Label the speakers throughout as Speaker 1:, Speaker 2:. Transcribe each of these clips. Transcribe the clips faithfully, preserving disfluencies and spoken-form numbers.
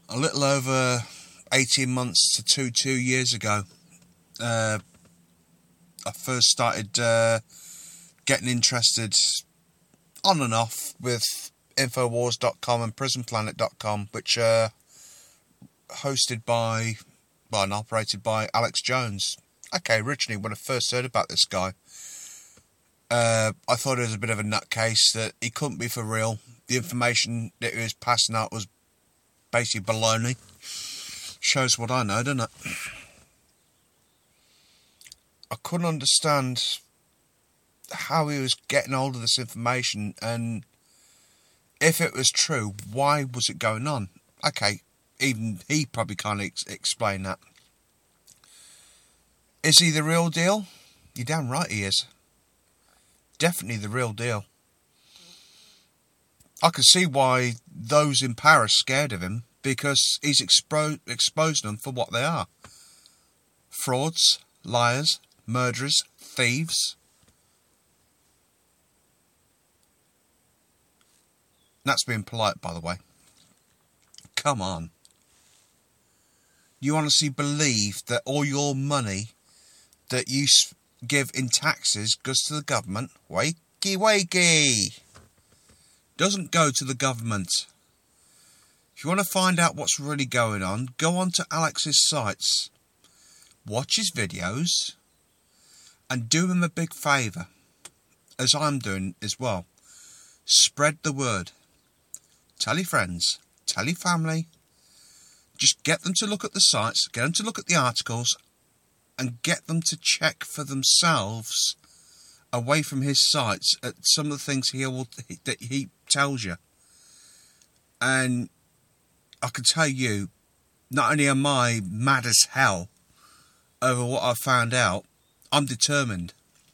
Speaker 1: a little over eighteen months to two, two years ago, uh, I first started uh, getting interested on and off with Infowars dot com and Prison Planet dot com, which are hosted by, well, and operated by Alex Jones. Okay, originally when I first heard about this guy, uh, I thought it was a bit of a nutcase, that he couldn't be for real. The information that he was passing out was basically baloney. Shows what I know, doesn't it? I couldn't understand how he was getting hold of this information, and if it was true, why was it going on? Okay, even he probably can't ex- explain that. Is he the real deal? You're damn right he is. Definitely the real deal. I can see why those in power are scared of him, because he's expo- exposing them for what they are. Frauds, liars, murderers, thieves. That's being polite, by the way. Come on. You honestly believe that all your money that you give in taxes goes to the government? Wakey wakey! Doesn't go to the government. If you want to find out what's really going on, go on to Alex's sites, watch his videos, and do him a big favour, as I'm doing as well. Spread the word. Tell your friends, tell your family. Just get them to look at the sites, get them to look at the articles, and get them to check for themselves, away from his sites, at some of the things he will, that he tells you. And I can tell you, not only am I mad as hell over what I've found out, I'm determined.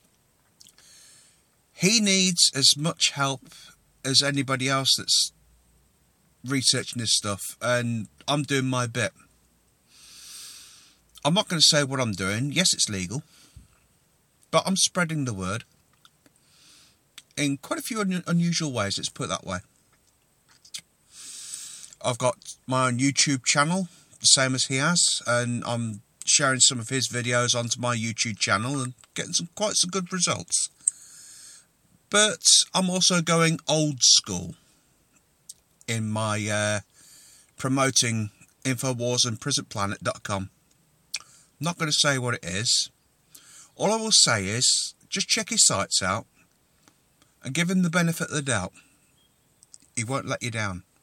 Speaker 1: He needs as much help as anybody else that's researching this stuff, and I'm doing my bit. I'm not going to say what I'm doing. Yes, it's legal, but I'm spreading the word in quite a few un- unusual ways, let's put it that way. I've got my own YouTube channel, the same as he has, and I'm sharing some of his videos onto my YouTube channel and getting some quite some good results. But I'm also going old school in my uh, promoting Infowars and Prison Planet dot com. I'm not going to say what it is. All I will say is, just check his sites out and give him the benefit of the doubt. He won't let you down.